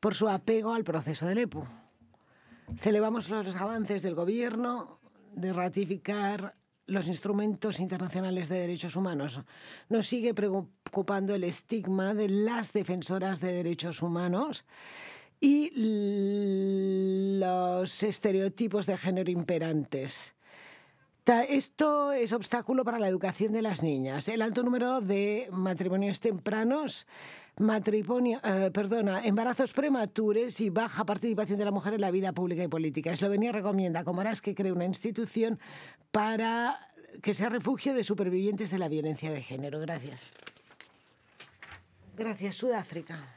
por su apego al proceso del EPU. Celebramos los avances del Gobierno de ratificar los instrumentos internacionales de derechos humanos. Nos sigue preocupando el estigma de las defensoras de derechos humanos y los estereotipos de género imperantes. Esto es obstáculo para la educación de las niñas. El alto número de matrimonios tempranos, embarazos prematuros y baja participación de la mujer en la vida pública y política. Eslovenia recomienda a Comoras que cree una institución para que sea refugio de supervivientes de la violencia de género. Gracias. Gracias, Sudáfrica.